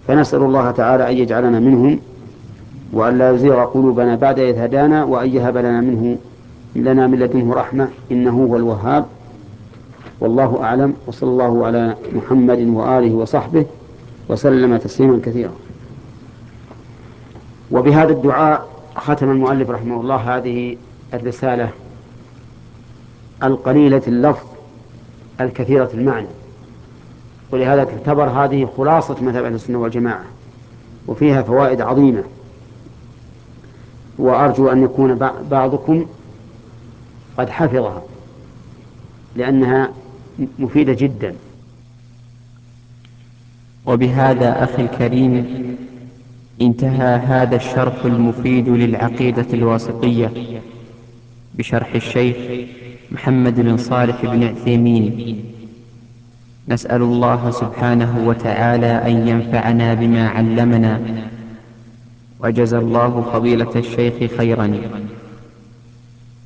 فنسأل الله تعالى أن يجعلنا منهم، وأن لا يزيغ قلوبنا بعد إذ هدانا، وأن يهب لنا من لدنه رحمة إنه هو الوهاب. والله أعلم، وصلى الله على محمد وآله وصحبه وسلم تسليما كثيرا. وبهذا الدعاء ختم المؤلف رحمه الله هذه الرسالة القليلة اللفظ الكثيرة المعنى، ولهذا تعتبر هذه خلاصة مذهب أهل السنة والجماعة، وفيها فوائد عظيمة، وأرجو أن يكون بعضكم قد حفظها لأنها مفيدة جدا. وبهذا أخي الكريم انتهى هذا الشرح المفيد للعقيدة الواسطية بشرح الشيخ محمد بن صالح بن عثيمين. نسأل الله سبحانه وتعالى أن ينفعنا بما علمنا، وجزى الله فضيلة الشيخ خيرا.